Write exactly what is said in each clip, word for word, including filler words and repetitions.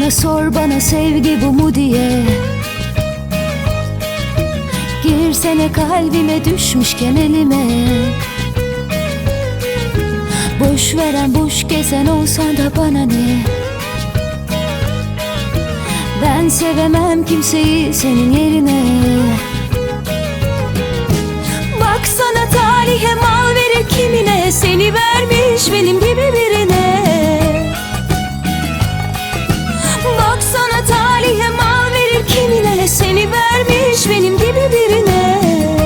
da sor bana sevgi bu mu diye. Girsene kalbime düşmüşken elime. Boş veren boş gezen olsan da bana ne? Ben sevemem kimseyi senin yerine. Baksana talihe mal verir kimine, seni vermiş benim gibi birine. Baksana talihe mal verir kimine, seni vermiş benim gibi birine.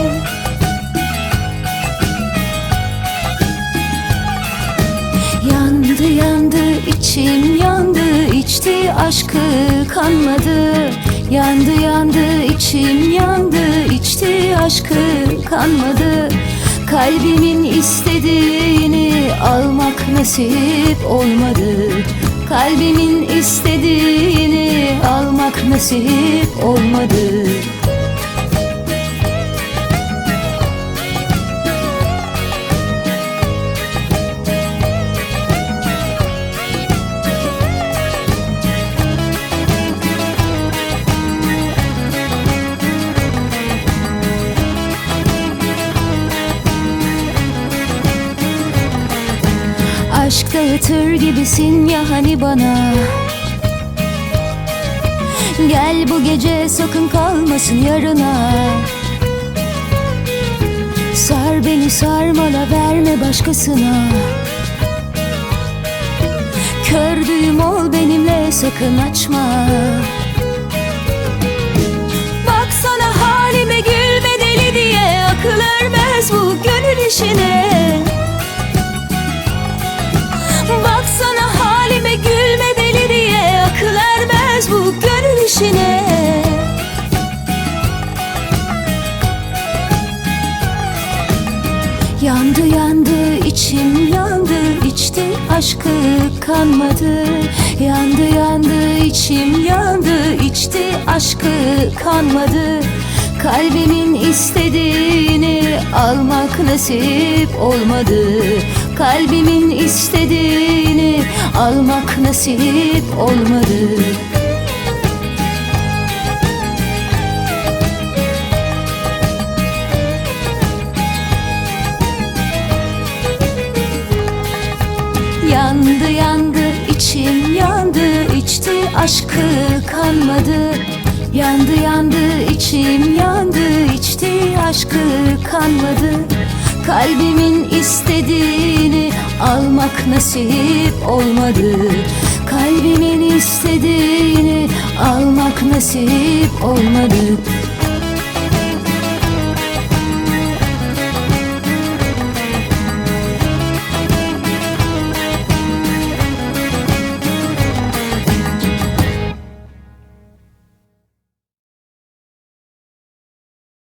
Yandı yandı içim yandı, içti aşkı kanmadı. Yandı yandı içim yandı, içti aşkı kanmadı. Kalbimin istediğini almak nasip olmadı. Kalbimin istediğini almak nasip olmadı. Aşk dağıtır gibisin ya hani bana. Gel bu gece sakın kalmasın yarına. Sar beni sarmala verme başkasına. Kördüğüm ol benimle sakın açma. Baksana halime gülme deli diye, akıl ermez bu gönül işine. Baksana halime gülme deli diye, akıl ermez bu gönül işine. Yandı yandı içim yandı, içti aşkı kanmadı. Yandı yandı içim yandı, içti aşkı kanmadı. Kalbimin istediğini almak nasip olmadı. Kalbimin istediğini almak nasip olmadı. Yandı yandı içim yandı, içti aşkı kanmadı. Yandı yandı içim yandı, içti aşkı kanmadı. Kalbimin istediğini almak nasip olmadı. Kalbimin istediğini almak nasip olmadı.